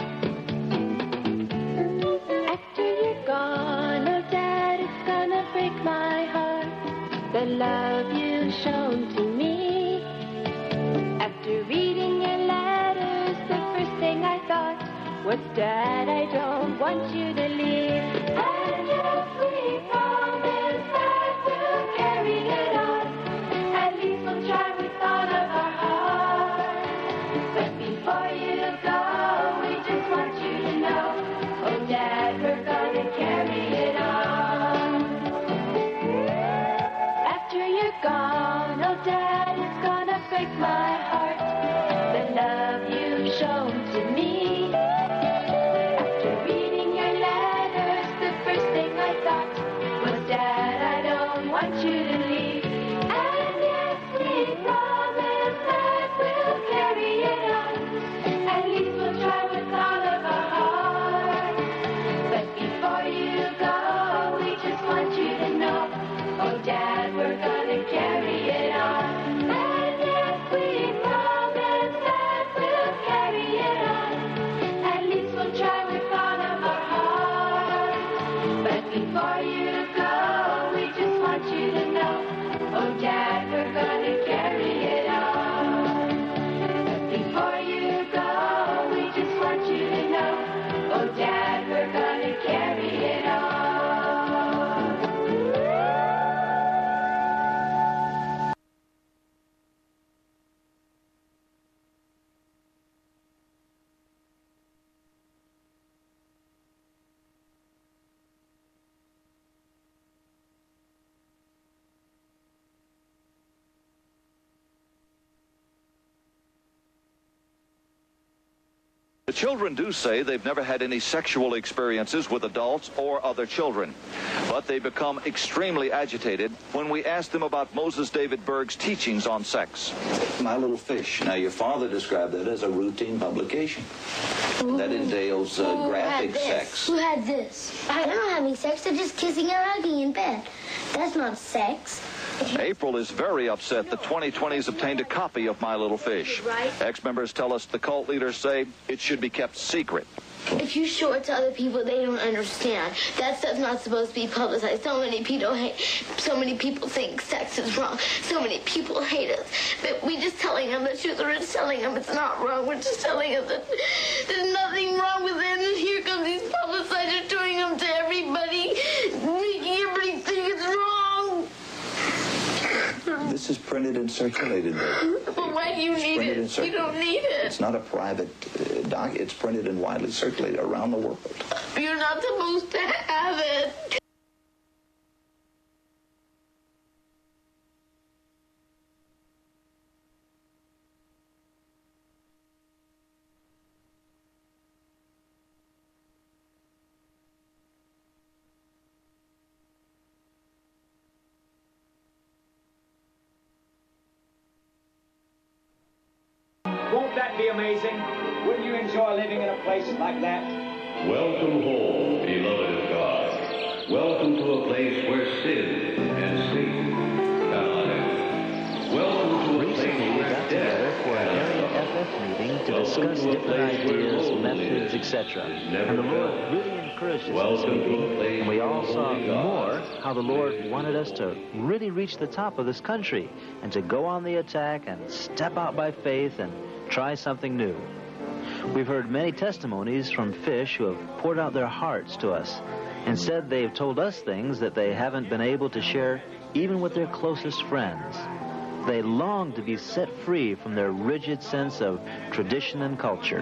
After you're gone, oh Dad, it's gonna break my heart. The love you've shown to me. After reading your letters, the first thing I thought was, Dad, I don't want you to leave. And if we promise that we'll carry it on, at least we'll try with all of our heart. But before you go, we just want you to know, oh Dad, we're gonna carry it on. After you're gone, oh Dad, it's gonna break my heart. The love you've shown to me. After reading your letters, the first thing I thought was, Dad, I don't want you to leave. And yes, we promise that we'll carry it on. At least we'll try with all of our heart. But before you go, we just want you to know, oh Dad, we're gonna carry it on. And yes, we promise that we'll carry it on. At least we'll try with all of our heart. But before you go, we just want you to know, oh Dad, we're gonna carry it on. But before you go, we just want you to know, oh Dad, we're gonna carry it on. The children do say they've never had any sexual experiences with adults or other children, but they become extremely agitated when we ask them about Moses David Berg's teachings on sex. My Little Fish. Now, your father described that as a routine publication. Ooh. That entails uh, Who graphic had this? sex. Who had this? They're not having sex. They're just kissing and hugging in bed. That's not sex. April is very upset that twenty twenty's obtained a copy of My Little Fish. Ex-members tell us the cult leaders say it should be kept secret. If you show it to other people, they don't understand. That stuff's not supposed to be publicized. So many people hate. So many people think sex is wrong. So many people hate us. But we just telling them the truth. We're just telling them it's not wrong. We're just telling them that there's nothing wrong with it. And here come these publicizers doing them to everybody, making everybody think it's wrong. This is printed and circulated. Well, why do you It's need printed and it? You don't need it. It's not a private uh, doc. It's printed and widely circulated around the world. You're not supposed to have it. Won't that be amazing? Wouldn't you enjoy living in a place like that? Welcome home, beloved of God. Welcome to a place where sin and Satan cannot enter. Welcome to a place where death for an area F F meeting to discuss different ideas, methods, et cetera. And the Lord really encouraged us in this meeting, and we all saw more how the Lord wanted us to really reach the top of this country and to go on the attack and step out by faith and try something new. We've heard many testimonies from fish who have poured out their hearts to us. Instead, they've told us things that they haven't been able to share even with their closest friends. They long to be set free from their rigid sense of tradition and culture.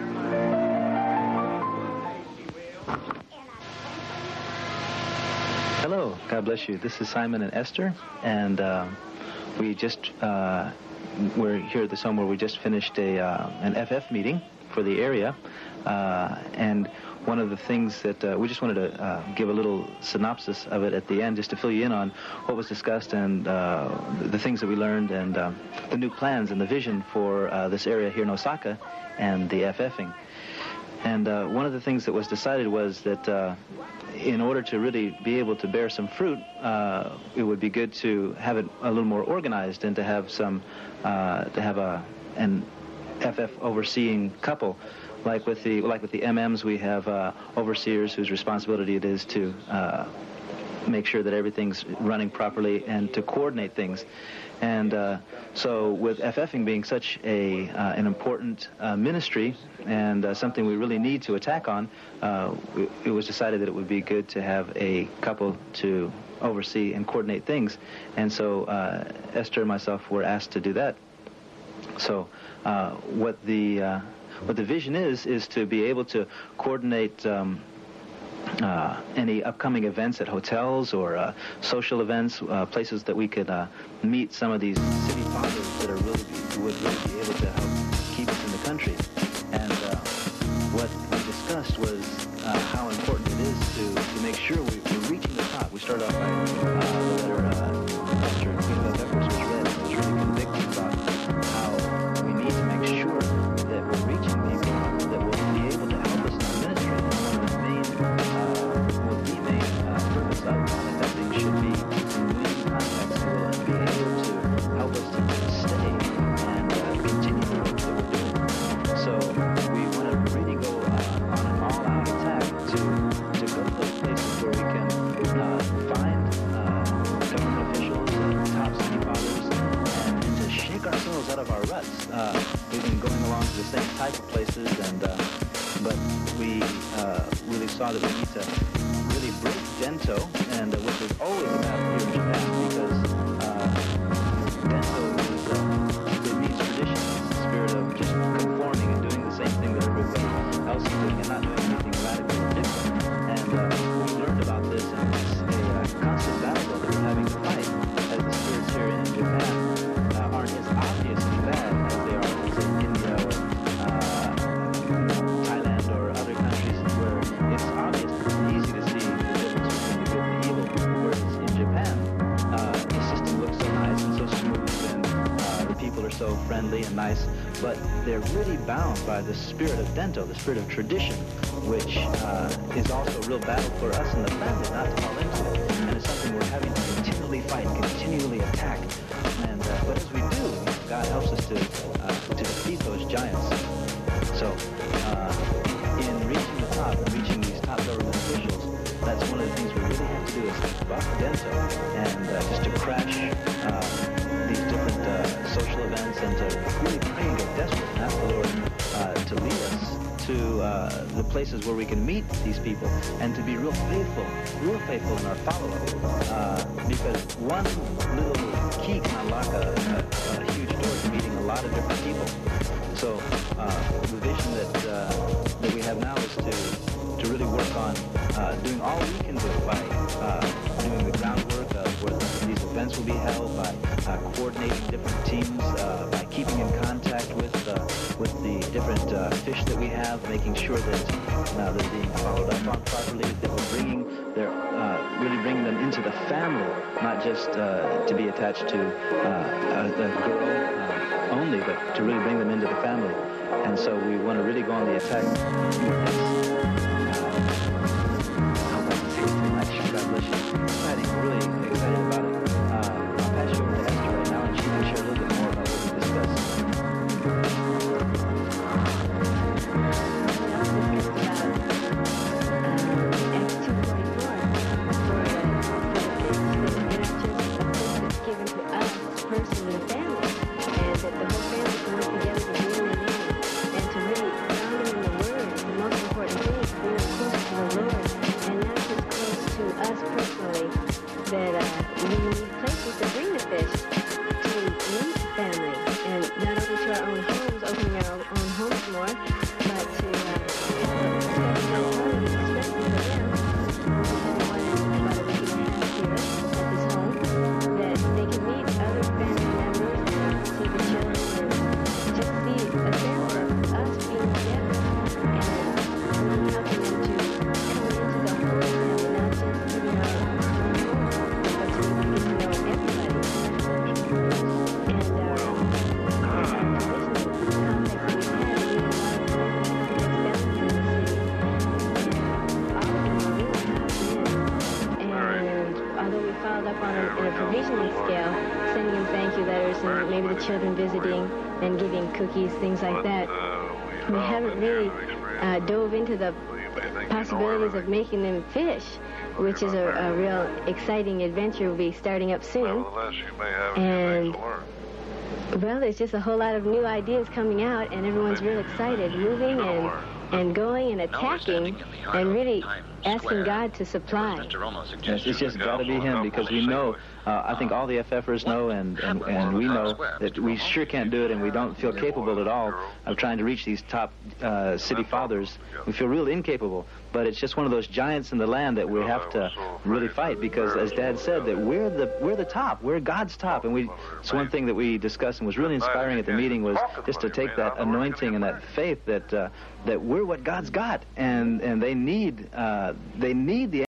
Hello, God bless you. This is Simon and Esther, and uh, we just, uh, we're here at the home where we just finished a uh, an F F meeting for the area, uh, and one of the things that uh, we just wanted to uh, give a little synopsis of it at the end, just to fill you in on what was discussed and uh, the things that we learned and uh, the new plans and the vision for uh, this area here in Osaka and the FFing. And uh, one of the things that was decided was that uh, in order to really be able to bear some fruit, uh, it would be good to have it a little more organized and to have some, uh, to have a an F F overseeing couple. Like with the like with the M Ms, we have uh, overseers whose responsibility it is to uh, make sure that everything's running properly and to coordinate things. And uh, so with FFing being such a uh, an important uh, ministry and uh, something we really need to attack on, uh, it, it was decided that it would be good to have a couple to oversee and coordinate things. And so uh, Esther and myself were asked to do that. So uh, what the uh, what the vision is is to be able to coordinate um, uh, any upcoming events at hotels or uh, social events, uh, places that we could uh, meet some of these city fathers that are really who would really be able to help keep us in the country. And uh, what we discussed was uh, how important it is to to make sure we, we're reaching the top. We started off by uh, the letter uh, Pastor Queen Beth Edwards was read. It was really convicting about how we need to make sure that we're reaching people that will be able to help us in our ministry. And one of the main, uh, well, the main uh, purpose of that thing should be to lead contacts who will be able to help us to stay and uh, continue the work that we're doing. So we want to really go uh, on an all-out attack to to go to those places where we can uh, find uh, government officials and top city fathers and, and to shake ourselves out of our ruts. Uh, we've been going along to the same type of places, and uh, but we uh, really saw that we need to really break Dento, and uh, which is always a battle here in Japan, because uh, Dento is, uh, it means tradition. It's the spirit of just conforming and doing the same thing that everybody else is doing and not doing anything radical or different. And uh, we learned about this, and it's a uh, constant battle that we're having to fight as the spirits here in Japan uh, aren't as obviously bad as they are in India or uh, Thailand or other countries where it's obvious, it's easy to see the difference between the good and the evil. Whereas in Japan, uh, the system looks so nice and so smooth, and uh, the people are so friendly and nice, but they're really bound by the spirit of Dento, the spirit of tradition, which uh, is also a real battle for us in the family not to fall into it. And it's something we're having to continually fight, continually attack. And uh, but as we do, God helps us to uh, to defeat those giants. So uh, in reaching the top and reaching these top government officials, that's one of the things we really have to do is buck Dento and uh, just to crash uh, these different uh, social events and to really pray and get desperate and ask the Lord uh, to lead us to uh, the places where we can meet these people and to be real faithful, real faithful in our follow-up. Uh, because one little key can unlock a, a, a huge door to meeting a lot of different people. So uh, the vision that uh, that we have now is to to really work on uh, doing all we can do by uh, doing the groundwork of where the, these events will be held, by uh, coordinating different teams, uh, by keeping in contact with uh, with the different uh, fish that we have, making sure that uh, they're being followed up on properly, that we're bringing their uh, really bringing them into the family, not just uh, to be attached to uh, a, a girl uh, only, but to really bring them into the family. And so we want to really go on the attack. God bless you. Exciting, really excited about it. Uh, I'll pass you over to Esther right now, and she can share a little bit more about what we discussed. Given to us personally, family, and that the whole family can work together to really and to really children visiting and giving cookies, things like that. We haven't really uh, dove into the possibilities of making them fish, which is a, a real exciting adventure we'll be starting up soon. And, well, there's just a whole lot of new ideas coming out, and everyone's real excited, moving and, and going and attacking and really asking God to supply. Yes, it's just got to be Him, because we know, uh, I think all the F F ers know, and, and, and we know that we sure can't do it, and we don't feel capable at all of trying to reach these top uh, city fathers. We feel real incapable, but it's just one of those giants in the land that we have to really fight, because, as Dad said, that we're the we're the top, we're God's top, and we. It's one thing that we discussed and was really inspiring at the meeting was just to take that anointing and that faith that uh, that we're what God's got, and and they need uh, they need the